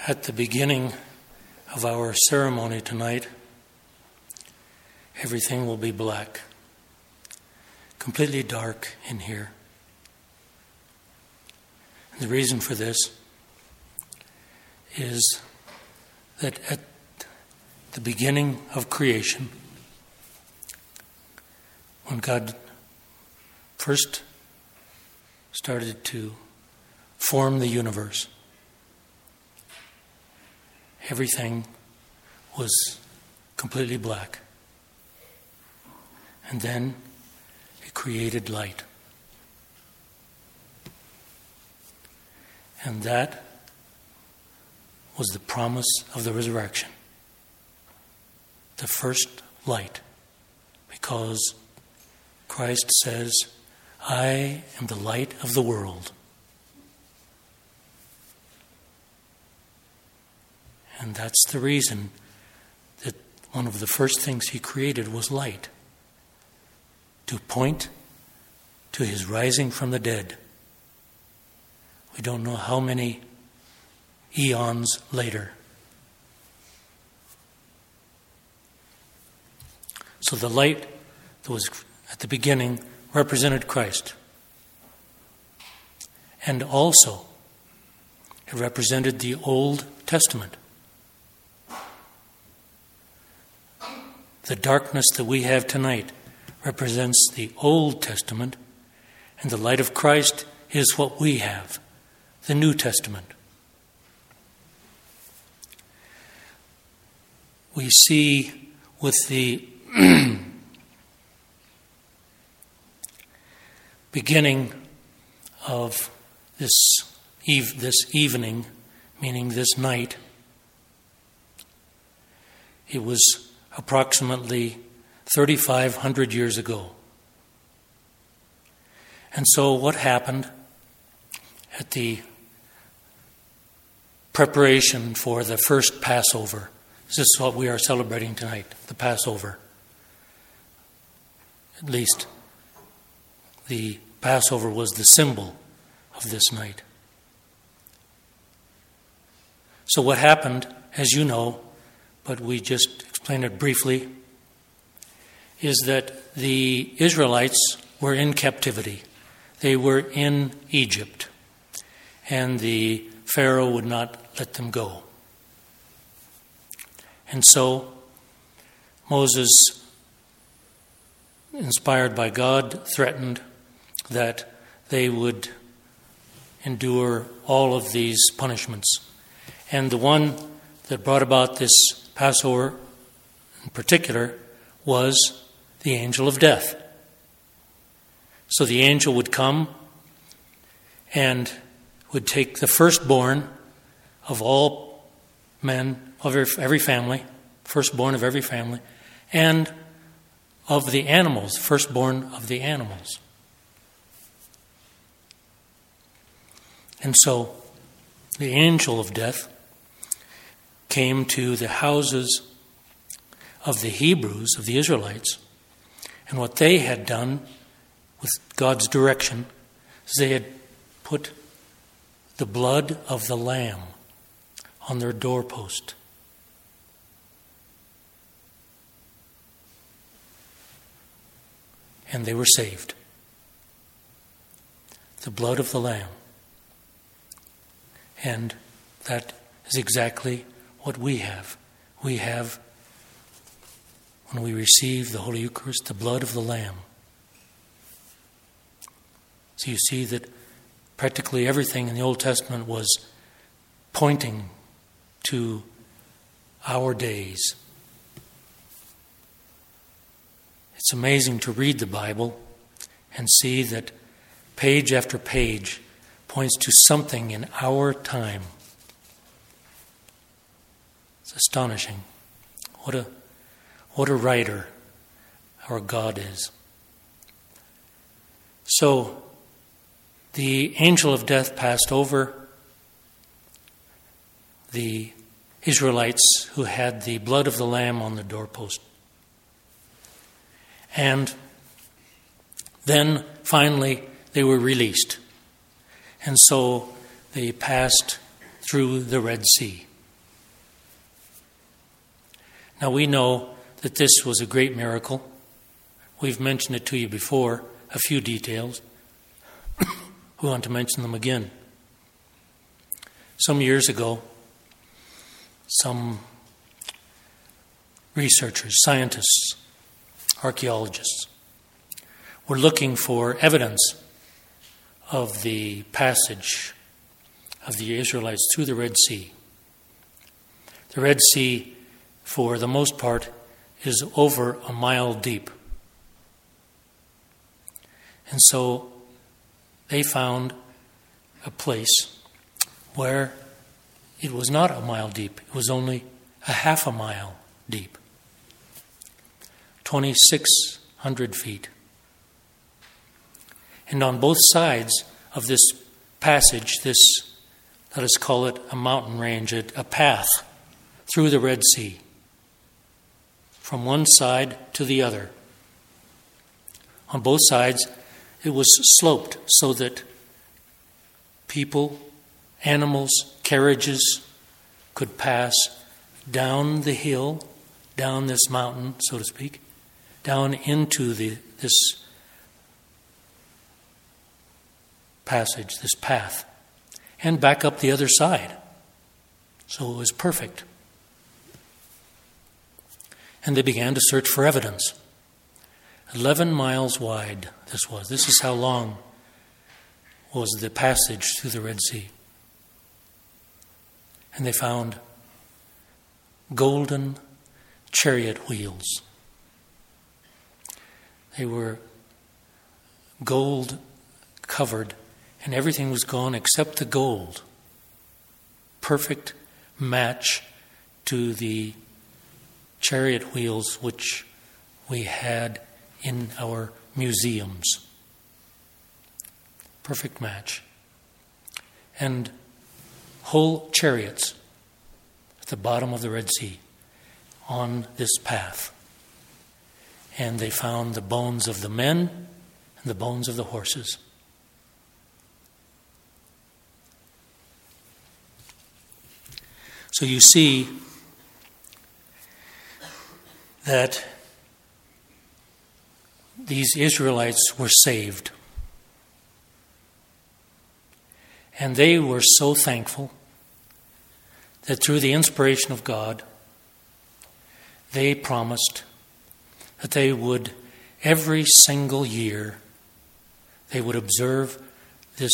At the beginning of our ceremony tonight, everything will be black, completely dark in here. And the reason for this is that at the beginning of creation, when God first started to form the universe, everything was completely black. And then He created light. And that was the promise of the resurrection. The first light. Because Christ says, I am the light of the world. And that's the reason that one of the first things He created was light, to point to His rising from the dead. We don't know how many eons later. So the light that was at the beginning represented Christ. And also, it represented the Old Testament. The darkness that we have tonight represents the Old Testament, and the light of Christ is what we have, the New Testament. We see with the beginning of this evening, meaning this night, it was approximately 3,500 years ago. And so what happened at the preparation for the first Passover? This is what we are celebrating tonight, the Passover. At least the Passover was the symbol of this night. So what happened, as you know, but we just explain it briefly, is that the Israelites were in captivity. They were in Egypt, and the Pharaoh would not let them go. And so Moses, inspired by God, threatened that they would endure all of these punishments. And the one that brought about this Passover in particular was the angel of death. So the angel would come and would take the firstborn of all men, of every family, firstborn of every family, and of the animals, firstborn of the animals. And so the angel of death came to the houses of the Hebrews, of the Israelites, and what they had done with God's direction is they had put the blood of the Lamb on their doorpost. And they were saved. The blood of the Lamb. And that is exactly what we have. We have, when we receive the Holy Eucharist, the blood of the Lamb. So you see that practically everything in the Old Testament was pointing to our days. It's amazing to read the Bible and see that page after page points to something in our time. It's astonishing. What a writer our God is. So the angel of death passed over the Israelites who had the blood of the Lamb on the doorpost. And then finally they were released. And so they passed through the Red Sea. Now we know that this was a great miracle. We've mentioned it to you before, a few details. We want to mention them again. Some years ago, some researchers, scientists, archaeologists were looking for evidence of the passage of the Israelites through the Red Sea. The Red Sea, for the most part, is over a mile deep. And so they found a place where it was not a mile deep. It was only a half a mile deep. 2,600 feet. And on both sides of this passage, this, let us call it a mountain range, a path through the Red Sea, from one side to the other. On both sides, it was sloped so that people, animals, carriages could pass down the hill, down this mountain, so to speak, down into this passage, this path, and back up the other side. So it was perfect. And they began to search for evidence. 11 miles wide this was. This is how long was the passage through the Red Sea. And they found golden chariot wheels. They were gold covered, and everything was gone except the gold. Perfect match to the chariot wheels which we had in our museums. Perfect match. And whole chariots at the bottom of the Red Sea on this path. And they found the bones of the men and the bones of the horses. So you see that these Israelites were saved. And they were so thankful that through the inspiration of God, they promised that they would, every single year, they would observe this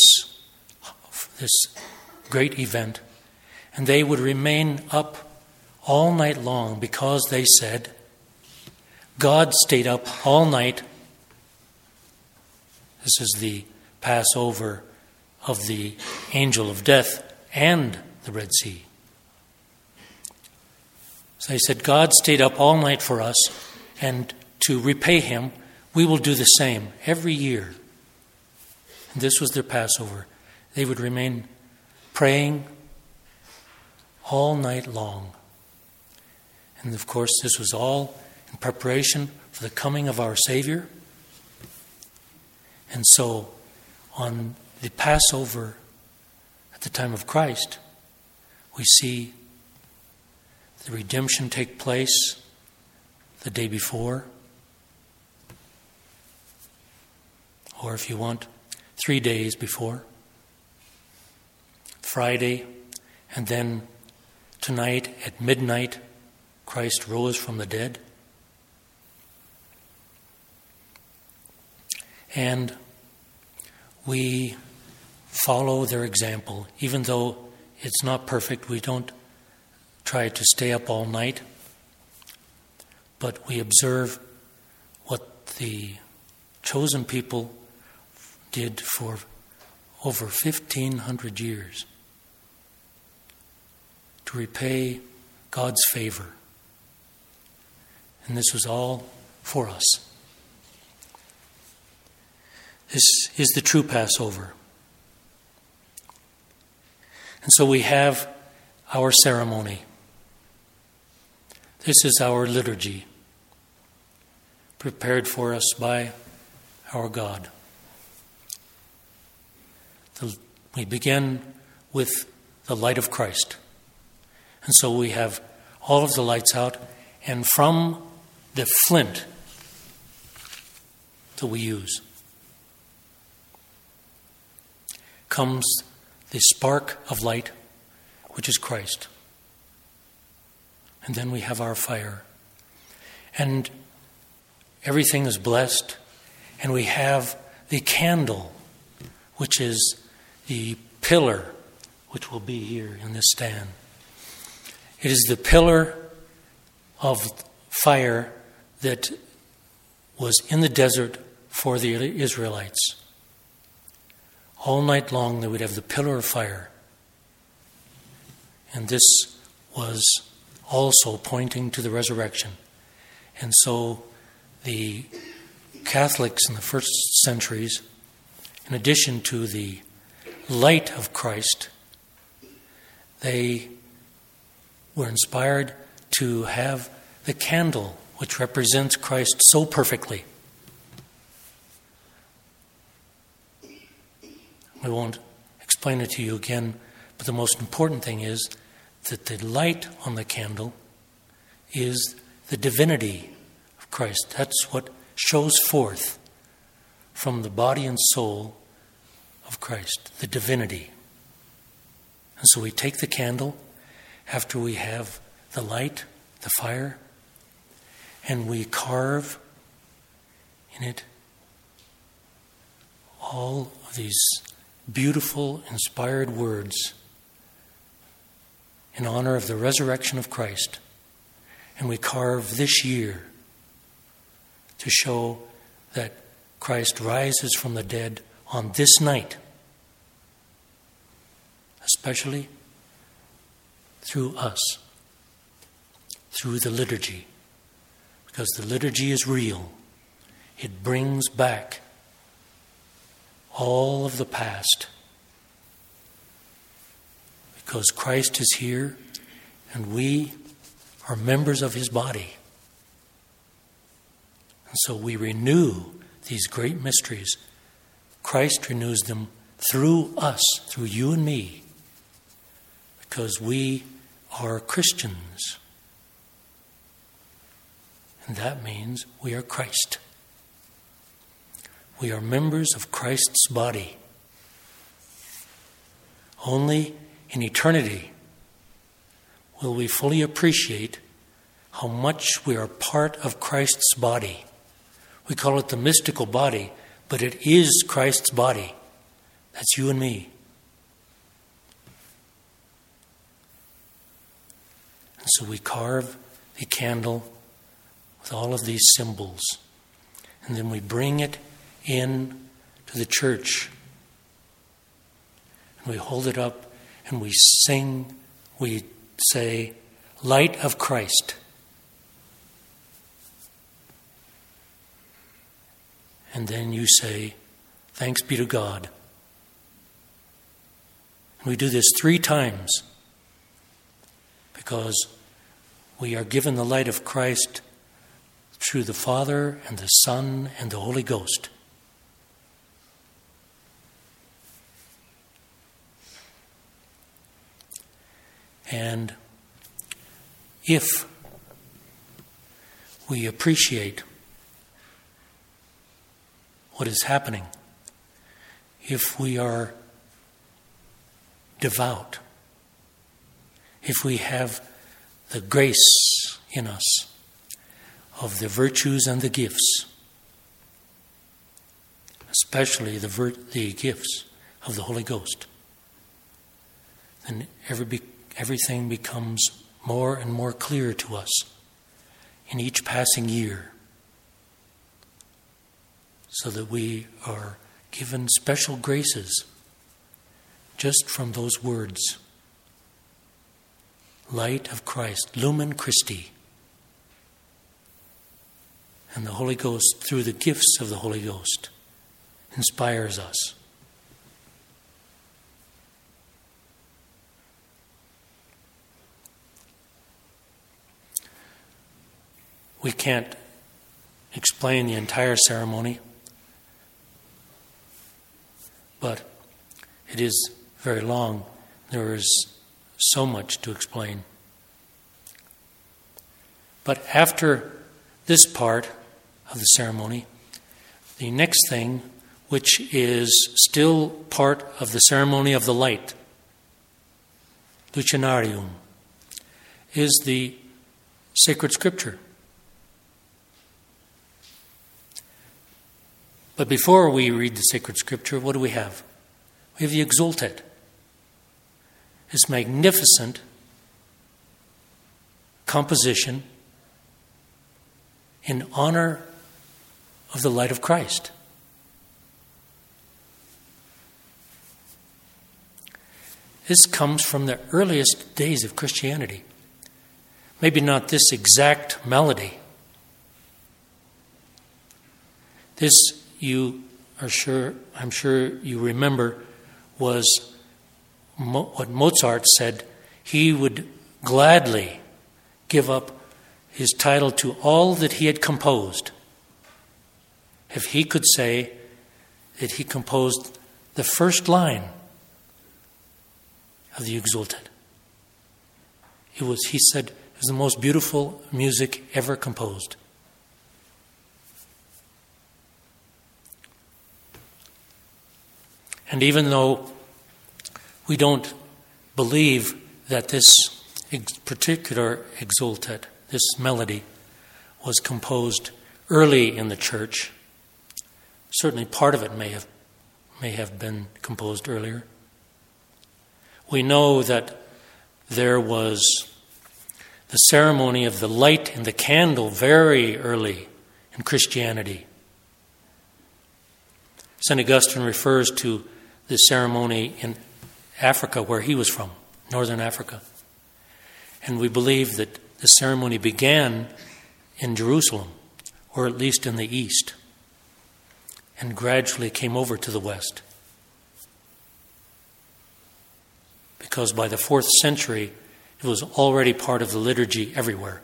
great event, and they would remain up all night long because they said, God stayed up all night. This is the Passover of the angel of death and the Red Sea. So they said, God stayed up all night for us, and to repay him, we will do the same every year. And this was their Passover. They would remain praying all night long. And of course, this was all in preparation for the coming of our Savior. And so, on the Passover at the time of Christ, we see the redemption take place the day before, or if you want, 3 days before, Friday, and then tonight at midnight, Christ rose from the dead. And we follow their example. Even though it's not perfect, we don't try to stay up all night, but we observe what the chosen people did for over 1,500 years to repay God's favor. And this was all for us. This is the true Passover. And so we have our ceremony. This is our liturgy, prepared for us by our God. We begin with the light of Christ. And so we have all of the lights out, And from the flint that we use comes the spark of light, which is Christ. And then we have our fire. And everything is blessed. And we have the candle, which is the pillar, which will be here in this stand. It is the pillar of fire that was in the desert for the Israelites. All night long they would have the pillar of fire. And this was also pointing to the resurrection. And so the Catholics in the first centuries, in addition to the light of Christ, they were inspired to have the candle, which represents Christ so perfectly. I won't explain it to you again, but the most important thing is that the light on the candle is the divinity of Christ. That's what shows forth from the body and soul of Christ, the divinity. And so we take the candle after we have the light, the fire, and we carve in it all of these beautiful, inspired words in honor of the resurrection of Christ. And we carve this year to show that Christ rises from the dead on this night, especially through us, through the liturgy, because the liturgy is real. It brings back all of the past, because Christ is here and we are members of his body. And so we renew these great mysteries. Christ renews them through us, through you and me, because we are Christians. And that means we are Christ. We are members of Christ's body. Only in eternity will we fully appreciate how much we are part of Christ's body. We call it the mystical body, but it is Christ's body. That's you and me. And so we carve the candle with all of these symbols. And then we bring it in to the church. And we hold it up and we sing, we say, "Light of Christ." And then you say, "Thanks be to God." And we do this 3 times because we are given the light of Christ through the Father and the Son and the Holy Ghost. And if we appreciate what is happening, if we are devout, if we have the grace in us of the virtues and the gifts, especially the gifts of the Holy Ghost, then everything becomes more and more clear to us in each passing year, so that we are given special graces just from those words. Light of Christ, Lumen Christi. And the Holy Ghost, through the gifts of the Holy Ghost, inspires us. We can't explain the entire ceremony, but it is very long. There is so much to explain. But after this part of the ceremony, the next thing, which is still part of the ceremony of the light, Lucinarium, is the sacred scripture. But before we read the sacred scripture, what do we have? We have the Exultet, this magnificent composition in honor of the light of Christ. This comes from the earliest days of Christianity. Maybe not this exact melody. This, I'm sure you remember, was what Mozart said. He would gladly give up his title to all that he had composed if he could say that he composed the first line of the Exultet. He said, it was the most beautiful music ever composed. And even though we don't believe that this particular Exultet, this melody, was composed early in the church, certainly part of it may have been composed earlier. We know that there was the ceremony of the light and the candle very early in Christianity. St. Augustine refers to the ceremony in Africa, where he was from, northern Africa. And we believe that the ceremony began in Jerusalem, or at least in the east, and gradually came over to the west. Because by the 4th century, it was already part of the liturgy everywhere.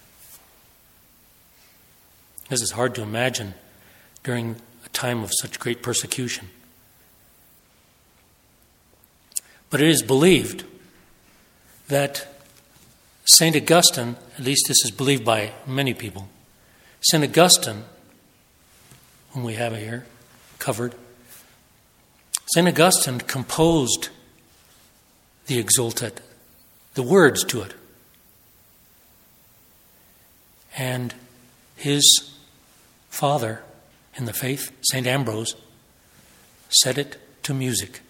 This is hard to imagine during a time of such great persecution. But it is believed that St. Augustine, at least this is believed by many people, St. Augustine, whom we have here covered, St. Augustine composed the Exultet, the words to it. And his father in the faith, St. Ambrose, set it to music.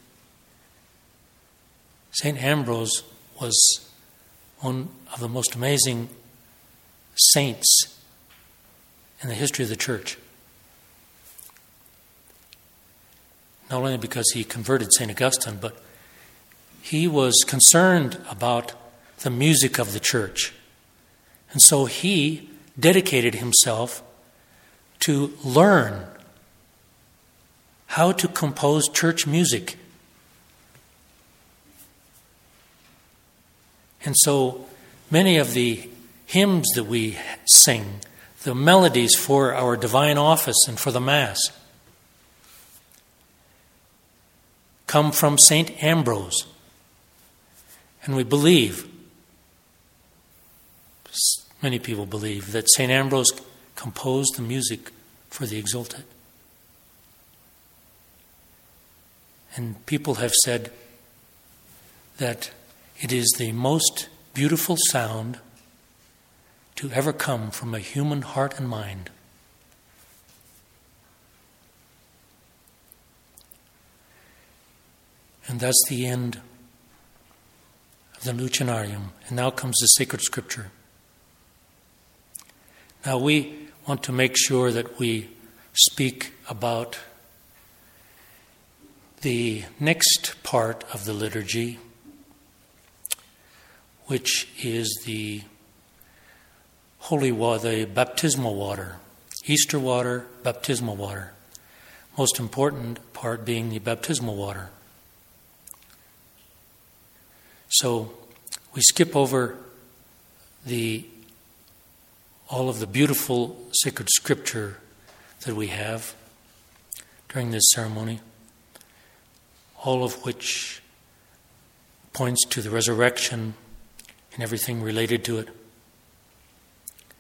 St. Ambrose was one of the most amazing saints in the history of the church. Not only because he converted St. Augustine, but he was concerned about the music of the church. And so he dedicated himself to learn how to compose church music. And so many of the hymns that we sing, the melodies for our divine office and for the Mass, come from St. Ambrose. And we believe, many people believe, that St. Ambrose composed the music for the Exultet. And people have said that it is the most beautiful sound to ever come from a human heart and mind. And that's the end of the Lucinarium. And now comes the sacred scripture. Now we want to make sure that we speak about the next part of the liturgy, which is the holy water, the baptismal water, Easter water, baptismal water. Most important part being the baptismal water. So we skip over all of the beautiful sacred scripture that we have during this ceremony, all of which points to the resurrection and everything related to it.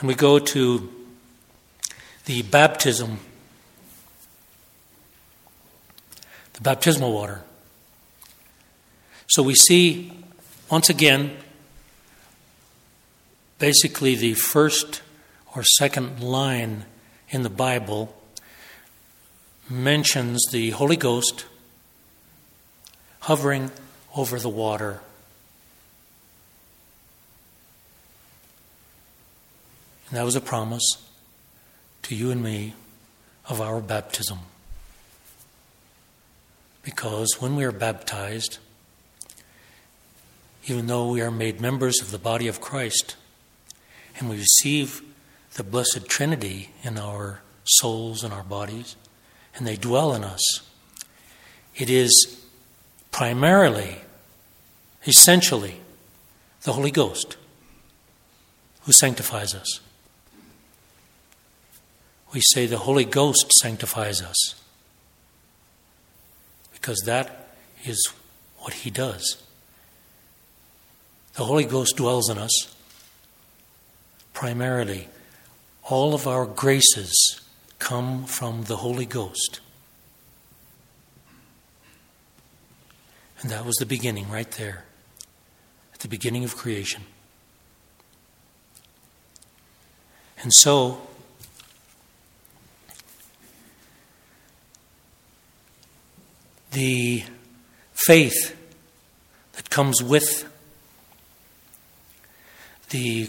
And we go to the baptism, the baptismal water. So we see, once again, basically the first or second line in the Bible mentions the Holy Ghost hovering over the water. And that was a promise to you and me of our baptism. Because when we are baptized, even though we are made members of the body of Christ, and we receive the Blessed Trinity in our souls and our bodies, and they dwell in us, it is primarily, essentially, the Holy Ghost who sanctifies us. We say the Holy Ghost sanctifies us because that is what He does. The Holy Ghost dwells in us. Primarily, all of our graces come from the Holy Ghost. And that was the beginning right there, at the beginning of creation. And so, the faith that comes with the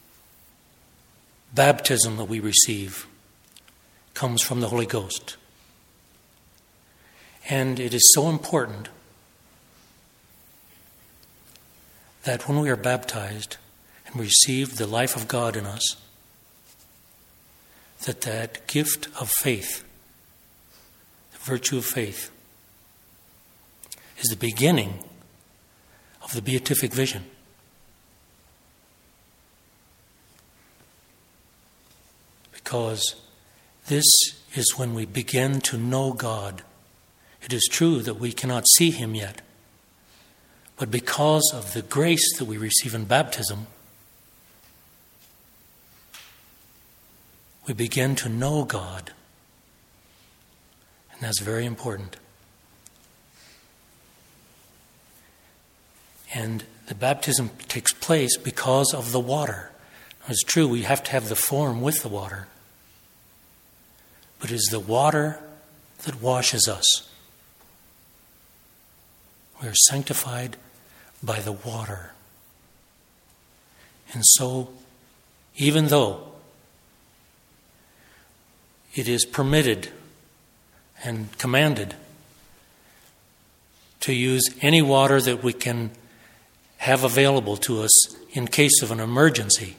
baptism that we receive comes from the Holy Ghost. And it is so important that when we are baptized and receive the life of God in us, that gift of faith, the virtue of faith, is the beginning of the beatific vision. Because this is when we begin to know God. It is true that we cannot see Him yet, but because of the grace that we receive in baptism, we begin to know God. And that's very important. And the baptism takes place because of the water. It's true, we have to have the form with the water. But it is the water that washes us. We are sanctified by the water. And so, even though it is permitted and commanded to use any water that we can have available to us in case of an emergency.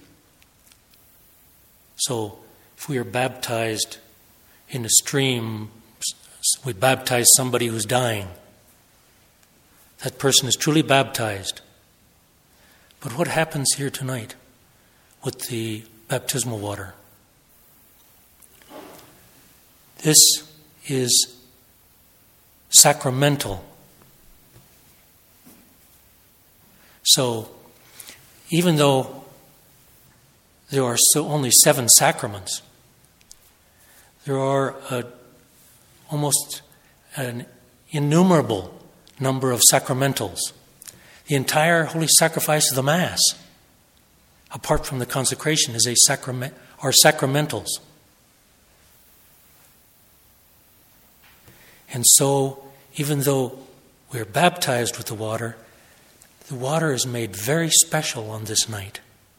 So, if we are baptized in a stream, we baptize somebody who's dying. That person is truly baptized. But what happens here tonight with the baptismal water? This is sacramental. So, even though there are only 7 sacraments, there are almost an innumerable number of sacramentals. The entire holy sacrifice of the Mass, apart from the consecration, is a sacrament, are sacramentals. And so, even though we're baptized with the water is made very special on this night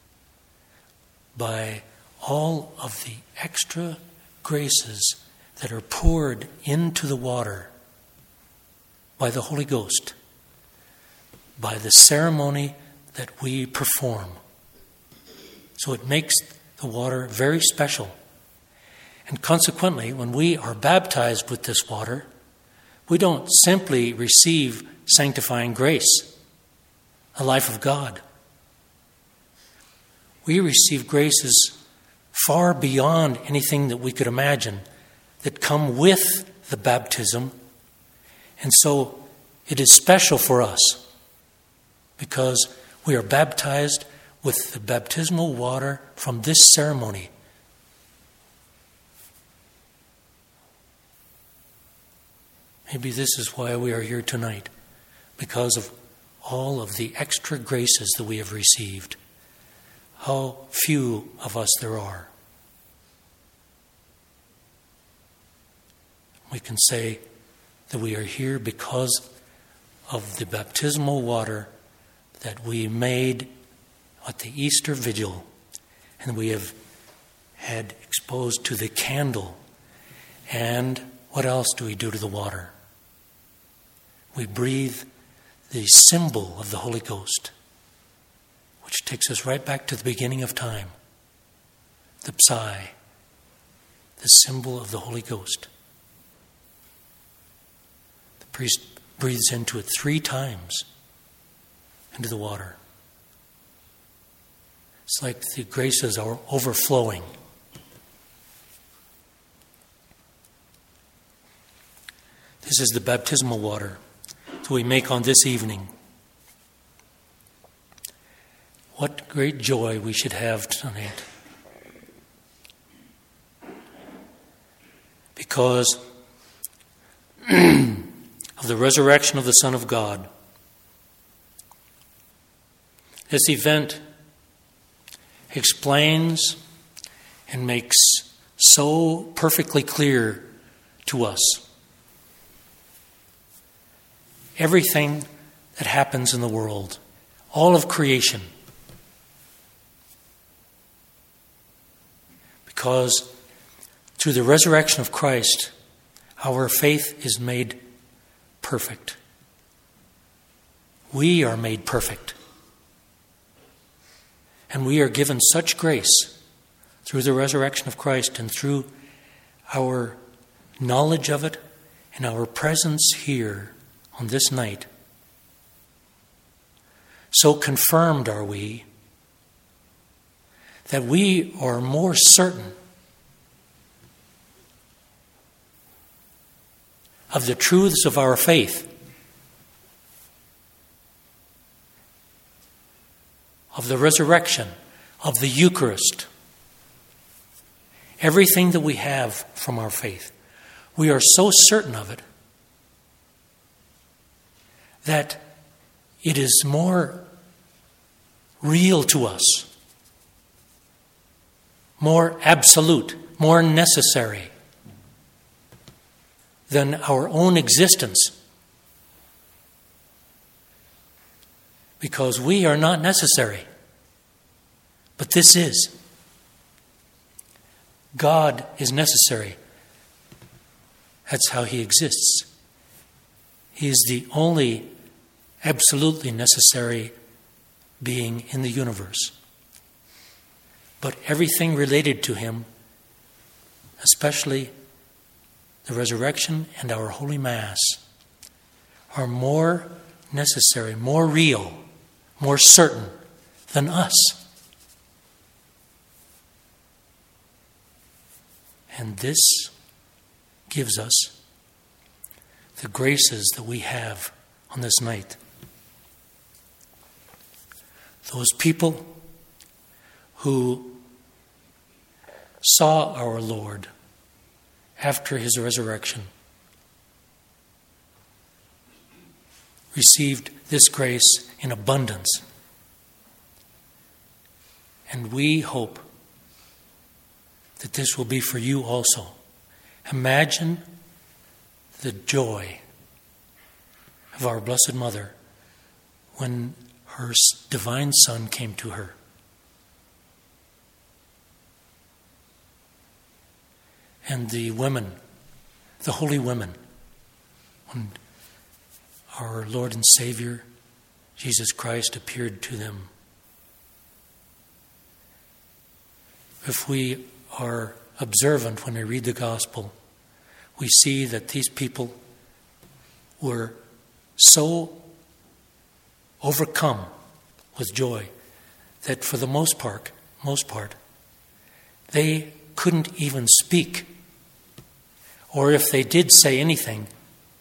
by all of the extra graces that are poured into the water by the Holy Ghost, by the ceremony that we perform. So it makes the water very special. And consequently, when we are baptized with this water, we don't simply receive sanctifying grace, the life of God. We receive graces far beyond anything that we could imagine that come with the baptism. And so it is special for us because we are baptized with the baptismal water from this ceremony. Maybe this is why we are here tonight, because of all of the extra graces that we have received. How few of us there are. We can say that we are here because of the baptismal water that we made at the Easter Vigil, and we have had exposed to the candle. And what else do we do to the water? We breathe the symbol of the Holy Ghost, which takes us right back to the beginning of time. The Psi, the symbol of the Holy Ghost. The priest breathes into it 3 times, into the water. It's like the graces are overflowing. This is the baptismal water that we make on this evening. What great joy we should have tonight. Because of the resurrection of the Son of God. This event explains and makes so perfectly clear to us everything that happens in the world, all of creation. Because through the resurrection of Christ, our faith is made perfect. We are made perfect. And we are given such grace through the resurrection of Christ and through our knowledge of it and our presence here on this night. So confirmed are we that we are more certain of the truths of our faith, of the resurrection, of the Eucharist, everything that we have from our faith. We are so certain of it that it is more real to us, more absolute, more necessary than our own existence. Because we are not necessary. But this is. God is necessary. That's how He exists. He is the only absolutely necessary being in the universe. But everything related to Him, especially the resurrection and our Holy Mass, are more necessary, more real, more certain than us. And this gives us the graces that we have on this night. Those people who saw our Lord after His resurrection received this grace in abundance. And we hope that this will be for you also. Imagine the joy of our Blessed Mother when her divine Son came to her. And the women, the holy women, when our Lord and Savior, Jesus Christ, appeared to them. If we are observant when we read the Gospel, we see that these people were so overcome with joy that for the most part, they couldn't even speak. Or if they did say anything,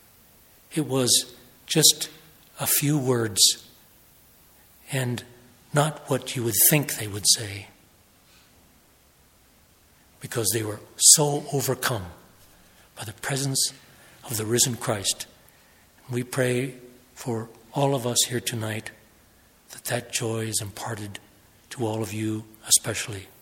it was just a few words. And not what you would think they would say, because they were so overcome by the presence of the risen Christ. We pray for all of us here tonight that joy is imparted to all of you especially.